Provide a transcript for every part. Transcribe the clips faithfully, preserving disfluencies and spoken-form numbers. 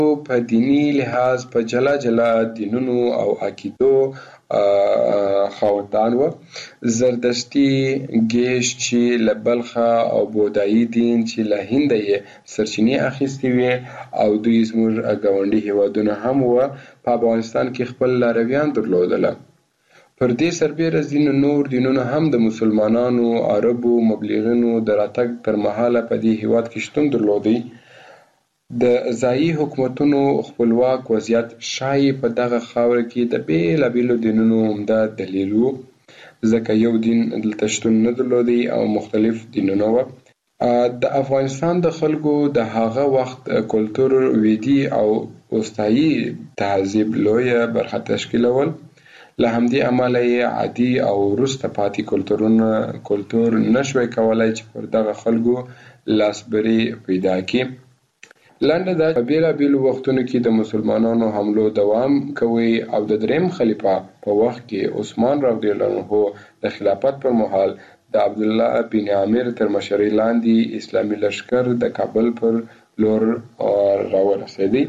په دینی لحاظ په جلا جلا دینونو او عقیدو خاوندان و. زردشتي ګیش چې له بلخه او بودایي دین چې له هنده یې سرچینې اخیستې وې او دوی زموږ ګاونډي هیوادونه هم و په افغانستان کې خپل لارویان درلودله. پر دې سربیره ځینو نور دینونه هم د مسلمانانو، عربو، مبلغینو د راتګ پر مهاله په دې هیواد کې شتون درلودی. د ځایي حکومتونو خپلواک وضعیت ښایي په دغه خاوره کې د بیلابیلو دینونو عمده دلیل و، ځکه یو دین دلته شتون نه درلودی او مختلف دینونه و. د افغانستان د خلکو د هغه وخت کلتور ویدي او وسطایي تهذیب لویه برخه تشکیلول. له همدې امله یې عادي او وروسته پاتې کلتورونه کلتور نشوی کولای چې پر دغه خلکو لاسبري پیدا کړي. لنډه دا په بیلابیلو وختونو کې د مسلمانانو حملو دوام کوي او د دریم خلیفه په وخت کې عثمان رضی الله عنه د خلافت پر مهال د عبدالله بن عامر تر مشرۍ لاندې اسلامي لښکر د کابل پر لور راورسېدی.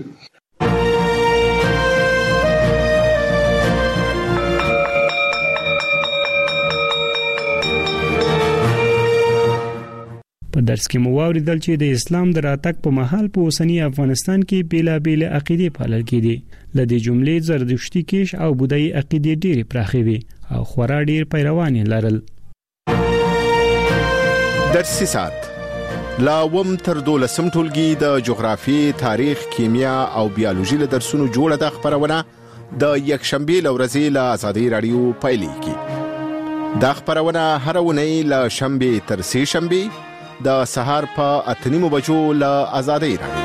په درس کې مو واوریدل چې د اسلام د راتګ په مهال په اوسنی افغانستان کې بیلابیل عقیدې پالل کېدې. له دې جملې زردشتي کیش او بودایي عقیدې ډېرې پراخې وې او خورا ډېر پیروان یې لرل. درسي ساعت لا وم تر دولسم ټولګي د جغرافي، تاریخ، کیمیا او بیولوژي له درسونو جوړه د خبرونه د یکشنبه لورځې له آزادۍ رادیو پیلېږي. دا خبرونه هر ونې له شنبه تر سه شنبه د سهار په اتنیمو بجو له آزادۍ رادیو.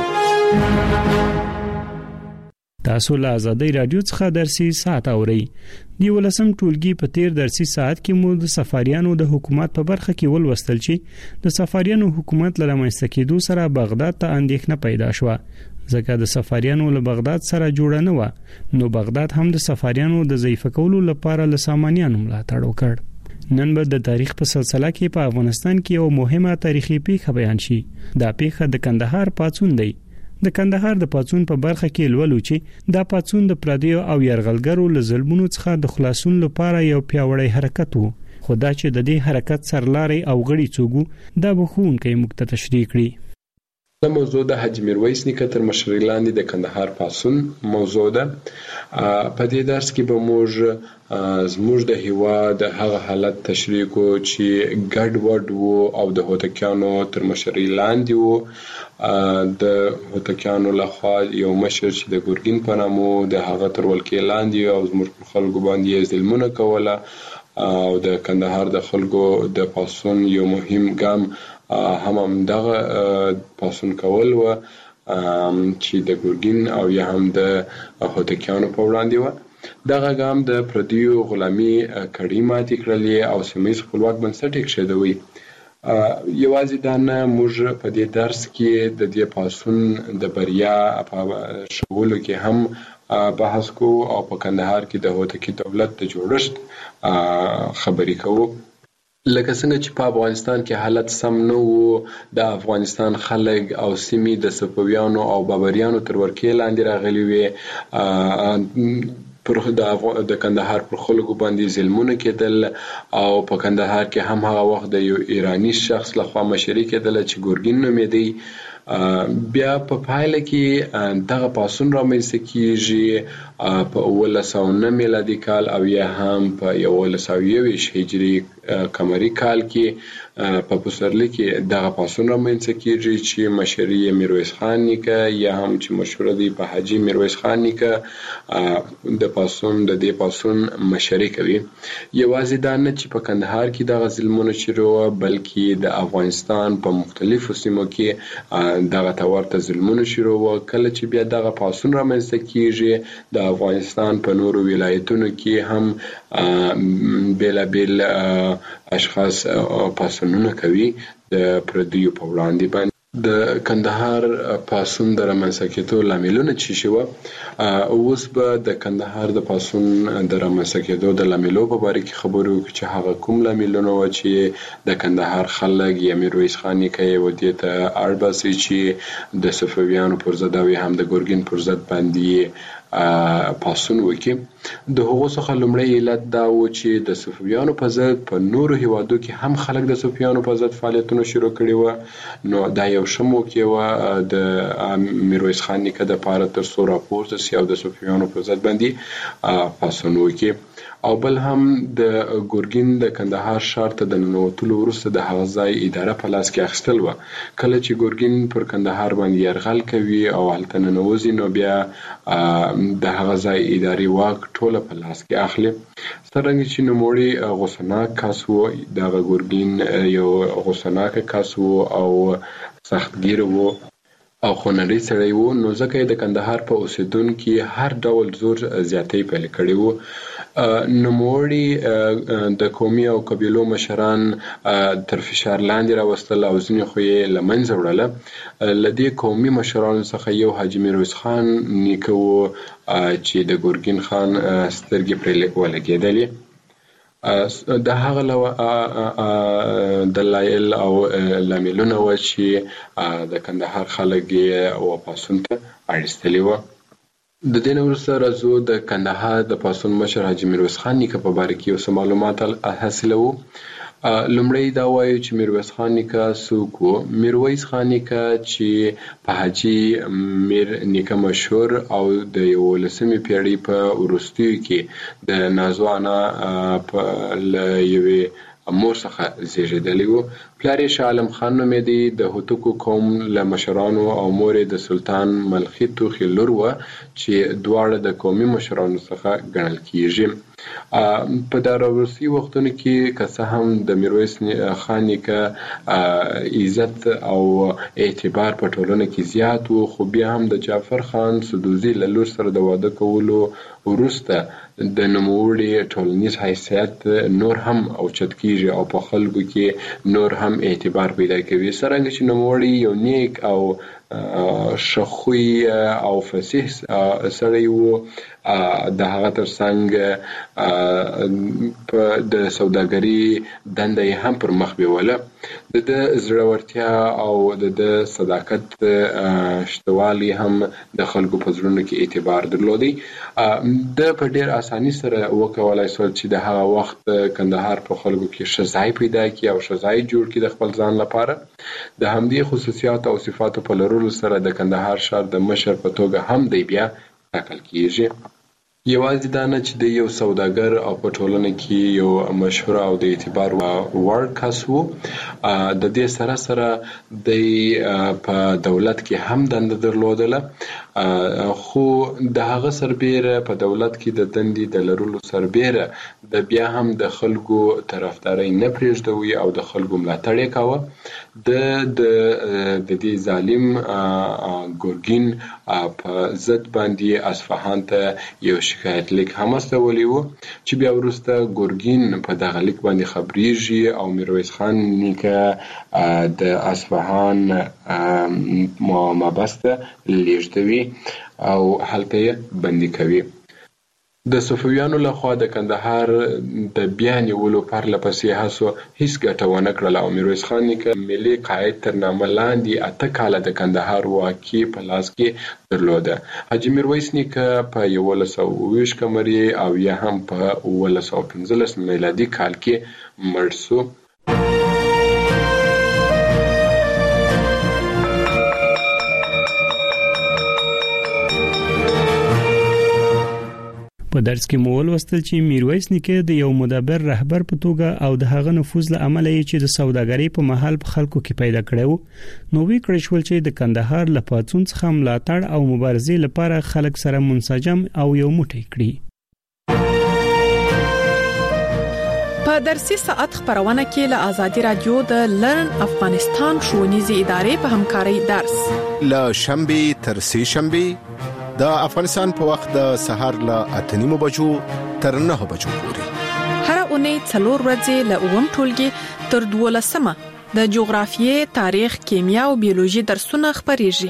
تاسو له آزادۍ رادیو څخه درسي ساعت اورئ. دی ولسم ټولګي په تیر درسي ساعت کې مو د سفاریانو د حکومت په برخه کې ولوستل چې د سفاریانو حکومت له رامنځته کېدو سره بغداد ته اندېښنه پیدا شوه، ځکه د سفاریانو له بغداد سره جوړه نه و، نو بغداد هم د سفاریانو د ضعیفه کولو لپاره له سامانیانو ملاتړ وکړ. نن به د تاریخ په سلسله کې په افغانستان کې یو مهمه تاریخي پیښه بیان شي. دا پیښه د کندهار پاڅون دی. د کندهار د پاڅون په برخه کې لولو چې دا پاڅون د پردیو او یرغلګرو له ظلمونو څخه د خلاصون لپاره یو پیاوړی حرکت و. خدا چې د دې حرکت سرلاري او غړي څوک دا بخونکې موږ ته تشریح کړي. دا موضوع د حاجی میرویس نیکه تر مشرۍ لاندې د کندهار پاڅون موضوع ده. په دې درس کې به موږ زموږ د هیواد هغه حالت تشریح کو چې ګډ وډ وو او د هوتکیانو تر مشرۍ لاندې وو. د هوتکیانو لخوا یو مشر چې د ګورګین په نامه د هغه تر ولکې لاندې او زموږ خلکو باندې ظلمونه کوله او د کندهار د خلکو د پاڅون یو مهم ګام هم هم دغه پاڅون کول و چې د ګورګین او یا هم د هوتکیانو په وړاندې و. دغه ګام د پردیو غلامي کړۍ ماتې کړلې او سیمهییز خپلواک بنسټ یې کېښودوی. یوازې دا نه، موږ په دې درس کې د دې پاڅون د بریا په شولو کې هم بحث کوو او په کندهار کې د هوتکي دولت د جوړښت خبرې کوو. لکه څنګه چې په افغانستان کې حالت سم نه وو، د افغانستان خلک او سیمې د صفویانو او بابریانو تر ورکې لاندې راغلي وي. پر د کندهار پر خلکو باندې ظلمونه کېدل او په کندهار کې هم هغه وخت د یو ایرانی شخص لخوا مشري کېدله چې ګورګین نومېدی. بیا په پایله کې دغه پاڅون رامنځته کېږي په اوولس سوه نه میلادي کال او یا هم په یولس سوه یوویشت هجري قمري کال کې په پسرلي کې دغه پاڅون رامنځته کېږي چې مشري یې میرویس خان نیکه یا هم چې مشهوره دی په حاجي میرویس خان نیکه د پاڅون د دې پاڅون مشري کوي. یوازې دا نه چې په کندهار کې دغه ظلمونه شروع وه، بلکې د افغانستان په مختلفو سیمو کې دغه ته ورته ظلمونه شروع وه. کله چې بیا دغه پاڅون رامنځته کېږي، د افغانستان په نورو ولایتونو کې هم بیلابیل اشخاص پاڅونونه کوي د پردیو په وړاندې باندې. د کندهار پاسون د رامنځته کېدو لاملونه چی شو اوس به د کندهار د پاسون د رامنځته کېدو د لاملو په اړه کې خبرو وکړو چې هغه کوم لاملونه و چې د کندهار خلک یا میرویس خان نیکه و دې ته اړ باسي چې د صفویانو پر ضد او هم د ګورګین پر ضد باندې پاسون وکړي. د هغو څخه لومړی علت دا و چې د صفویانو په ضد په نورو هیوادو کې هم خلک د صفویانو په ضد فعالیتونه شروع کړي و، نو دا یو ښه موقع وه د میرویس خان نیکه د پاره تر څو راپورته سي او د صفویانو په ضد باندې پاسون وکړي. او بل هم د ګورګین د کندهار ښار ته د ننوتلو وروسته د هغه ځای اداره په لاس کې اخیستل وه. کله چې ګورګین پر کندهار باندې یرغل کوي او هلته ننوځي نو بیا د هغه ځای اداري واک ټوله په لاس کې اخلي. څرنګه چې نوموړی غوسناک کس و، دغه ګورګین یو غوسناک کس و او سختګیر و او خونړی سړی و، نو ځکه یې د کندهار په اوسېدونکو هر ډول زور زیاتۍ پیل کړی و. نوموړي د قومي او قبیلو مشران تر فشار لاندې راوستل او ځینې خو یې له منځه وړله. له دې قومي مشرانو څخه یو حاجي میرویس خان نیکه و چې د ګورګین خان سترګې پرې ولګېدلې. د هغه دلایل او لاملونه و چې د کندهار خلک یې و پاسون ته اړیستلي و. د دې نه وروسته راځو د کندهار د پاسون مشر حاجي میرویس خان نیکه په باره کې یو څه معلومات حاصلوو. لومړی دا وایو چې میرویس خان نیکه څوک و. میرویس خان نیکه چې په حاجي میر نیکه مشهور او د یولسمې پیړۍ په وروستیو کې د نازو انا په یوې مور څخه زیږېدلی و. پلار یې شاه عالم خان نومېدی، د هوتکو قوم له مشرانو او مور یې د سلطان ملخي توخي لور وه چې دواړه د قومي مشرانو څخه ګڼل کیږي. په دا وروستي وختونو کې که څه هم د میرویس خان نیکه عزت او اعتبار په ټولنه کې زیات و، خو بیا هم د جعفر خان سدوزي له لور سره د واده کولو وروسته د نوموړي ټولنیز حیثیت نور هم اوچت کیږي او په خلکو کې نور هم اعتبار پیدا کوي. څرنګه چې نوموړي یو نیک او شخوی او فصیح سړی و، د هغه ترڅنګ د سوداګري دنده یې هم پر مخ بیوله. د د زړورتیا او د د صداقت شتوالی هم د خلکو په زړونو کې اعتبار درلودی. د په ډیر اساني سره وکولای شو چې د هغه وخت کندهار په خلکو کې ښه ځای پیدا کړي او ښه ځای جوړ کړي د خپل ځان لپاره. د همدې خصوصیات او صفاتو په لرلو سره د کندهار ښار د مشر په توګه هم دی بیا ټاکل کیږي. یوازې دا نه چې د یو سوداګر او په ټولنه کې یو مشهور او د اعتبار وړ کس و، د دې سره سره د په دولت کې هم دنده درلودله، خو د هغه سربیره په دولت کې د دندې د لرلو سربیره د بیا هم د خلکو طرفداري نه پرېږدوي او د خلکو ملاتړ یې کاوه. د د دې ظالم ګورګین په ضد باندې اصفهان ته یو شکایت لیک هم استولی و چې بیا وروسته ګورګین په دغه لیک باندې خبرېږي او میرویس خان نیکه د اصفهان محبس ته لیږدوي او هلته یې بندي کوي. د صفویانو لخوا د کندهار د بیا نیولو پرله پسې هڅو هیڅ ګټه ونه کړله او میرویس خان نیکه ملي قائد تر نامه لاندې اته کاله د کندهار واکي په لاس کې درلوده. حاجي میرویس نیکه په یولس سوه اوه ویشت قمري او یا هم په اوولس سوه پنځلس میلادي کال کې مړ شو. په درس کې مو ولوستل چې میرویس نیکه د یو مدبر رهبر په توګه او د هغه نفوذ له امله چې د سوداګرۍ په محل په خلکو کې پیدا کړو، نو وی کړی شول چې د کندهار له پاتون څخه ملاتړ او مبارزې لپاره خلک سره منسجم او یو موټی کړي. په درسي ساعت خبرونه کې له آزادي رادیو د لرن افغانستان ښوونیزې ادارې په همکارۍ درس له شنبه تر سه شنبه د افغانستان په وخت د سهار له اته نیمو بجو تر نهه بجو پورې هر اونۍ څلور ورځې له اووم ټولګي تر دولسمه د جغرافیې، تاریخ، کیمیا او بیولوژي درسونه خبريږي.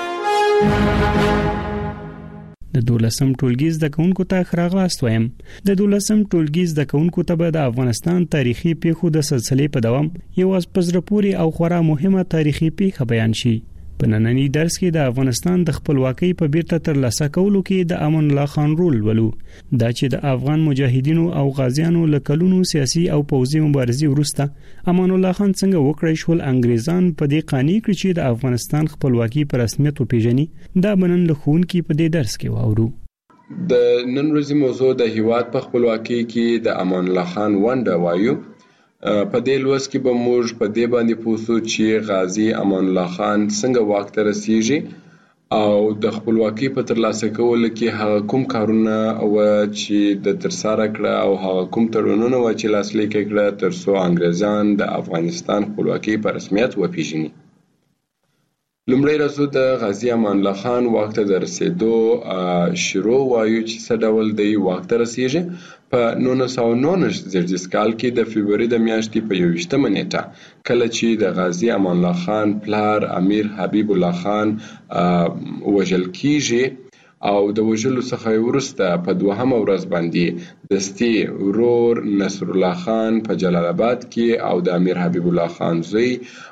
د دولسم ټولګي زده کوونکو ته خراغلاست وایم. د دولسم ټولګي زده کوونکو ته به د افغانستان تاریخي پیښو د سلسلې په دوام یو از پزرپوري او خورا مهمه تاریخي پیښه بیان شي. په نننی درس کې د افغانستان د خپلواکۍ په بیرته ترلاسه کولو کې د امان الله خان رول ولو. دا چې د افغان مجاهدینو او غازیانو له کلونو سیاسي او پوځي مبارزې وروسته امان الله خان څنګه وکړای شول انګریزان په دې قانع کړ چې د افغانستان خپلواکي په رسمیت وپیژني. دا بنن له ښوونکي په دې درس کې واورو. د نن ورځې موضوع د هیواد په خپلواکۍ کې د امان الله خان ونډه وایو. په دې لوست کې به موږ په دې باندې پوښتو چې غازی امان الله خان څنګه واک ته رسیږي او د خپلواکۍ په ترلاسه کولو کې هغه کوم کارونه او چې د ترسره کړه او هغه کوم تړونونه و چې لاسلیک کړه ترڅو انګریزان د افغانستان خپلواکۍ په رسمیت وپیژني. لومړی راځو د غازی امان الله خان واک ته د رسیدو شروع وایو چې څه ډول دی واک ته رسیږي. په نولس سوه نولس زیږدیز کال کې د فبروري د میاشتې په یوویشتمه نیټه کله چې د غازی امان الله خان پلار امیر حبیب الله خان وژل کیږي او د وژلو څخه وروسته په دوهمه ورځ باندې دستي ورور نصر الله خان په جلال آباد کې او د امیر حبیب الله خان زوی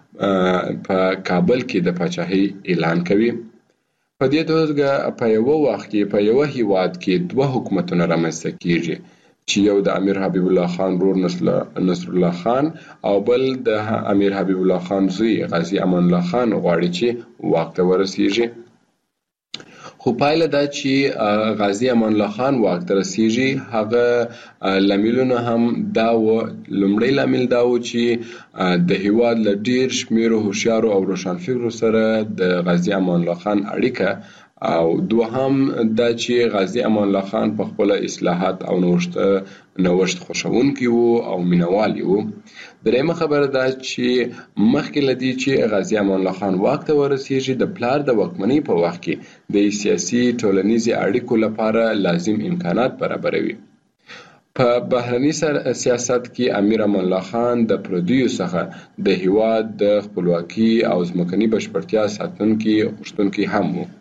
په کابل کې د پاچاهۍ اعلان کوي. په دې توګه په یو وخت کې په یو هیواد کې دوه حکومتونه رامنځته کیږي چې یو د امیر حبیب الله خان رور نصر الله خان او بل د امیر حبیب الله خان زوی غازی امان الله خان غواړي چې واک ته ورسیږي. خو پایله دا چې غازی امان الله خان واک ته رسیږي هغه لاملونه هم دا و. لومړی لامل دا و چې د هیواد له ډیر شمیرو هوښیارو او روښانفکرو سره د غازی امان الله خان اړیکه او دوهم دا چې غازی امان الله خان په خپل اصلاحات او نوښت نوښت خوښونکی وو او مینوال وو. درېمه خبره دا چې مخکې لدی چې غازی امان الله خان واک ته ورسیږي د پلار د واکمنۍ په وخت کې د سیاسي ټولنیزي اړیکو لپاره لازم امکانات برابروي. په بهرني سیاست کې امیر امان الله خان د پردیو څخه د هیواد د خپلواکۍ او ځمکني بشپړتیا ساتونکي غوښتونکي هم وو.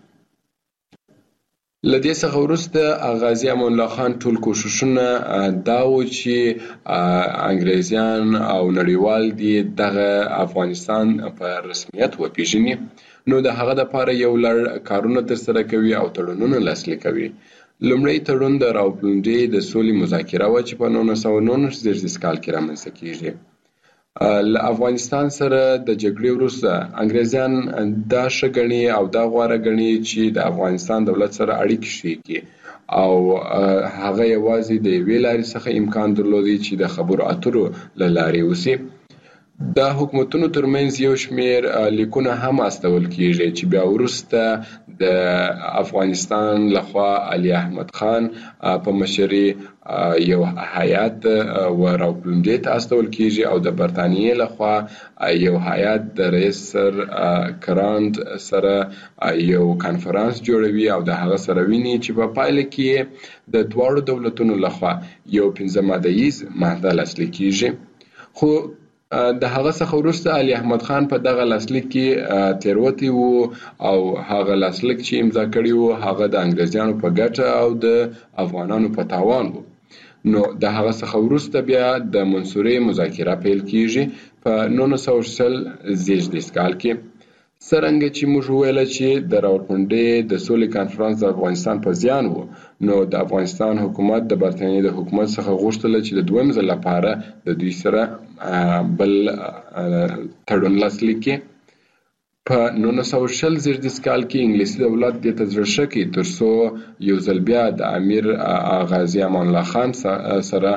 لدې څخه وروسته غازی امان الله خان ټول کوششونه دا و چې انګریزیان او نړیوال دي دغه افغانستان په رسمیت وپیژني. نو د هغه لپاره یو لړ کارونه ترسره کوي او تړونونه لاسلیک کوي. لومړی تړون د راوپلنډۍ د سولې مذاکره و چې په نولس سوه نولس زیږدیز کال کې رامنځته کیږي. له افغانستان سره د جګړې وروسته انګریزان دا ښه ګڼي او دا غوره ګڼي چې د افغانستان دولت سره اړیکې ښې کړي او هغه یوازې د یوې لارې څخه امکان درلودی چې د خبرو اترو له لارې وسي. د حکومتونو ترمنځ یو شمیر لیکونه هم استول کیږي چې بیا وروسته د افغانستان لخوا علي احمد خان په مشرۍ یو هیات و راوپلنډۍ ته استول کیږي او د برتانیې لخوا یو هیات د رئیس سر کرانډ سره یو کانفرنس جوړوي او د هغه سره ویني چې په پایله کې د دواړو دولتونو لخوا یو پنځه ماده ییز معاهده لاسلیک کیږي. خو د هغه څخه وروسته علي احمد خان په دغه لاسلیک کې تیروتی وو او هغه لاسلیک چې امضا کړی وو هغه د انګریزانو په ګټه او د افغانانو په تاوان وو. نو د هغه څخه وروسته بیا د منصورې مذاکره پیل کیږي په نولس سوه شل زیږدیز کال کې. څرنګه چې موږ وویل چې د راوپلنډۍ د سولې کانفرنس د افغانستان په زیان وو نو د افغانستان حکومت د برتانیې د حکومت څخه غوښتل چې د دویم ځل لپاره د دوی سره بل تړون لاسلیک کړي. په نولس سوه شل زیږدیز کال کې انګلیسي دولت دې ته زړه ښه کړي ترڅو یو ځل بیا د امیر غازی امان الله خان سره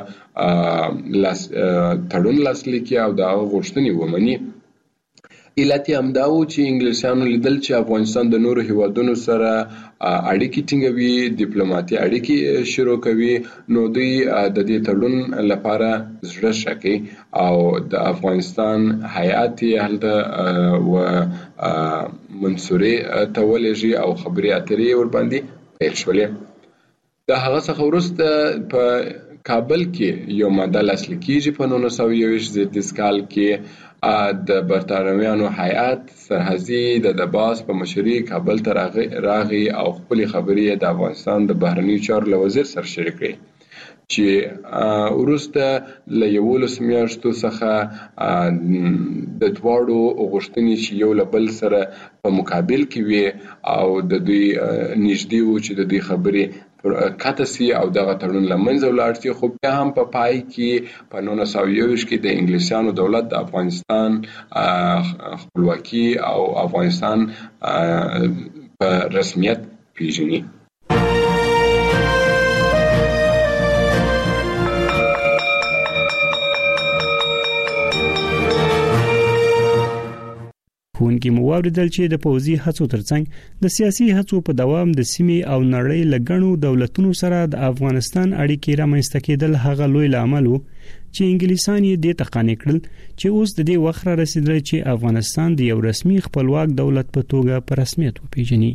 تړون لاسلیک کړي او د هغه غوښتنې ومني. علت یې همدا و چې انګلیسیانو لیدل چې افغانستان د نورو هیوادونو سره اړیکې ټینګوي، ډیپلوماټي اړیکې شروع کوي، نو دوی د دې تړون لپاره زړه ښه کوي او د افغانستان هیات یې هلته و منصورې ته ولېږي او خبرې اترې ورباندې پیل شولې. د هغه څخه وروسته په کابل کې یو ماده لاسلیک کیږي په نولس سوه یو ویشت زیږدیز کال کې د برتانویانو هیئت سرحدي د دباس په مشرۍ کابل ته راغی او خپل خبرې د افغانستان د بهرنیو چارو له وزیر سره شریک کړې چې وروسته له یولس میاشتو څخه د دواړو غوښتنې چې یو له بل سره په مقابل کې وي او د دوی نږدې وو چې د دوی خبرې کاته سي او دغه تړون لمنځه ولاړ شي، خو بیا هم په پای کې په نولس سوه یو ویشت کې د انګلیسانو دولت د افغانستان خپلواکي او افغانستان په رسمیت پیژني. ښوونکي مو واوریدل چې د پوځي هڅو ترڅنګ د سیاسي هڅو په دوام د سیمې او نړۍ له ګڼو دولتونو سره د افغانستان اړیکې رامنځته کېدل هغه لوی لامل وو چې انګلیسان یې د تقانې کړل چې اوس د دې وخت را رسیدلی چې افغانستان د یو رسمي خپلواک دولت په توګه په رسمیت وپیژني.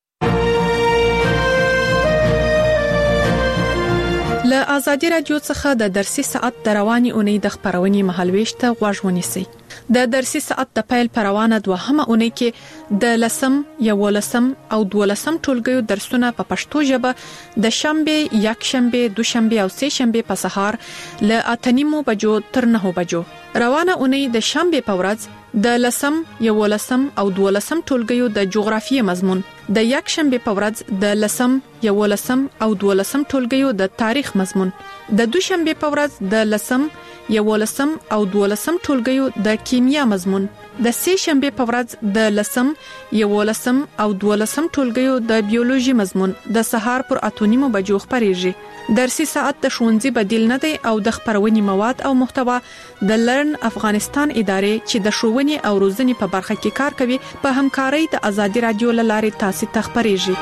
له آزادي رادیو څخه د درسي ساعت د رواني اونۍ د خبرونې مهالويش ته غوږ ونیسئ. د درسي ساعت د پیل پروانه دوهمه اونۍ کې د لسم، یولسم او دولسم ټولګیو درسونه په پښتو ژبه د شنبه، یک شنبه، دوشنبه او سه شنبه په سهار له اته نیمو بجو تر نهو بجو. روانه اونۍ د شنبه په ورځ د لسم، یولسم او دولسم ټولګیو د جغرافیې مضمون، د یک شنبه په ورځ د لسم، یولسم او دولسم ټولګیو د تاریخ مضمون، د دوشنبه په ورځ د لسم، یولسم او دولسم ټولګیو د کیمیا مضمون، د سه شنبه په ورځ د لسم، یولسم او دولسم ټولګیو د بیولوژي مضمون د سهار پر اته نیمو بجو خبرېږي. درسي ساعت د ښوونځي بدیل نه دی او د خبرونې مواد او محتوا د لرن افغانستان ادارې چې د ښوونې او روزنې په برخه کې کار کوي په همکارۍ د آزادي رادیو له لارې تاسو ته خبرېږي.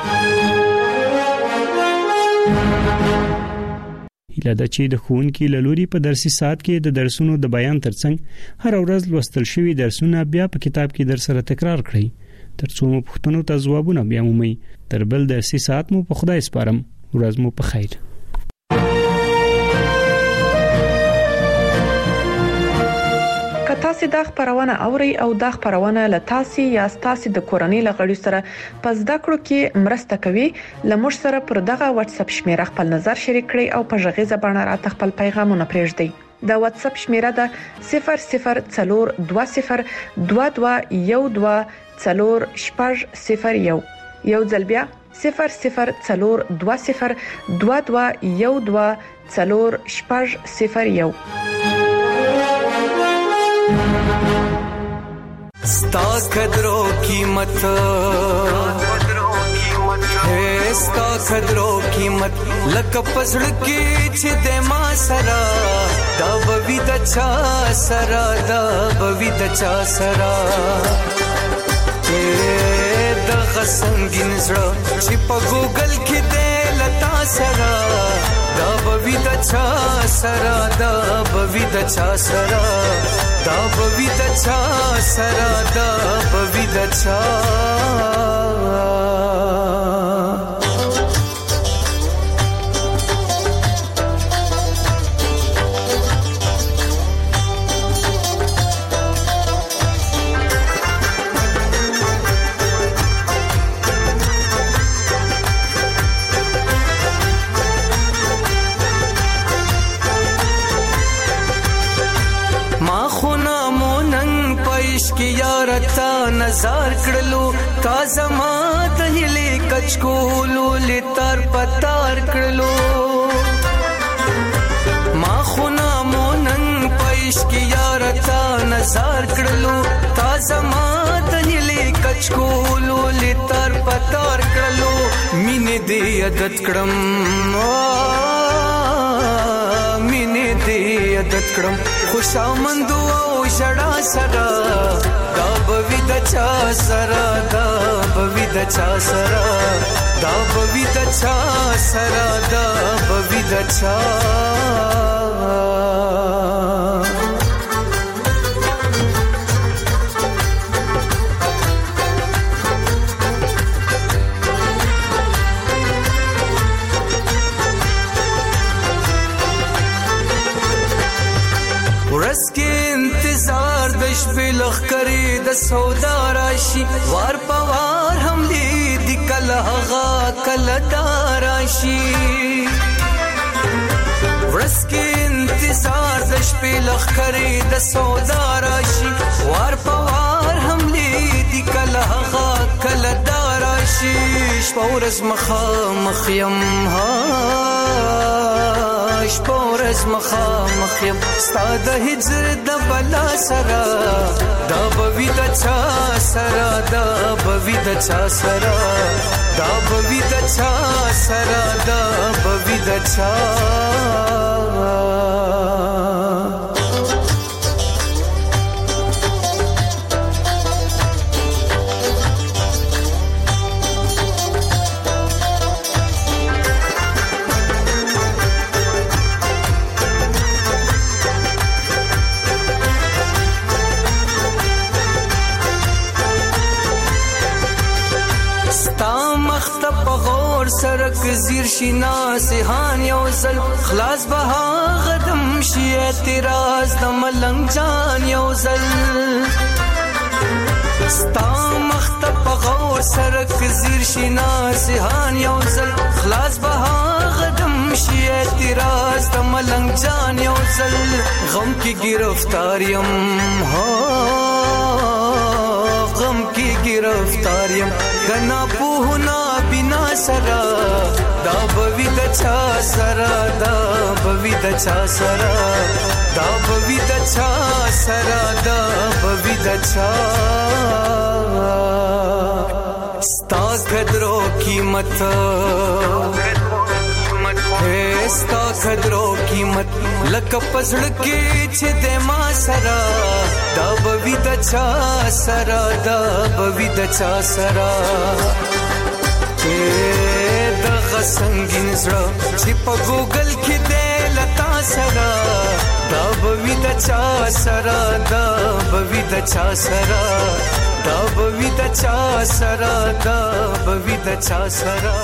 هیله ده چې د ښوونکي له لوري په درسي ساعت کې د درسونو د بیان ترڅنګ هر ورځ لوستل شوي درسونه بیا په کتاب کې در سره تکرار کړئ ترڅو مو پوښتنو ته ځوابونه بیا مومئ. تر بل درسي ساعت مو په خدای سپارم. ورځ مو په خیر. تاسو د خبرونه اوري او د خبرونه له تاسو یا تاسو د کورنۍ لغړی سره پس د کړو کې مرسته کوي. لمر سره پر دغه واتس اپ شمیره خپل نظر شریک کړئ او په ژغه زبانه راته خپل پیغامونه پرېږدئ. د واتس اپ شمیره ده صفر صفر څلور دوه صفر دوه دوه یو دوه څلور شپږ صفر یو. یو ځل بیا صفر صفر څلور دوه صفر دوه دوه یو دوه څلور شپږ صفر یو. ستا قدرو قیمت ہے ستا قدرو قیمت لکه پزړ کې چې د ما سرا دا بوي د چا سرا دا بوي د چا سرا د غسنګین زړه چې په ګوګل کې د لتا سرا دا بوي د چا سرا دا بوي د چا سرا دا بوي د چا سرا دا بوي د چا. نظر کړلو تا زما د هلي کچکولو لتر پتار کړلو ما خو نامونن پېش کی یار تا نظر کړلو تا زما د هلي کچکولو لتر پتار کړلو مینه دې عادت کړم مینه دې عادت کړم خوشامندو او جړا سره دا بوي د چا سرا دا بوي د چا سرا دا بوي د چا سرا دا بوي د چا. د سودا راشي وار پوار هم دې کله هغه کله داراشي ورس کې انتظار د شپې لخرې د سودا راشي وار پوار هم دې کله هغه کله داراشي شپورز مخا مخیم ها شپورز مخا مخیم ستاد هجر د بلا سرا دا بوی د چا سرا دا بوی د چا سرا دا بوی د چا سرا دا بوی د چا سرک زیر شینا سهان یو زل خلاص بها غدم شي اعتراض د ملنګ جان یو زل ستا مختب غور سرک زیر شینا سهان یو زل خلاص بها غدم شي اعتراض د ملنګ جان یو زل غم کی گرفتاریم هو غم کی گرفتاریم کنا پوهنا بنا سرا دا بوی د چا سرا دا بوی د چا سرا دا بوی د چا سرا دا بوی د چا ستا قدرو قیمت ہے ستا قدرو قیمت لکه پزړ کې چې د ما سرا دا بوی د چا سرا دا بوی د چا سرا دغه سنگین زړه چې په ګوګل کې دی لتا سره دا بوی د چا سره دا بوی د چا سره دا بوی د چا سره دا بوی د چا سره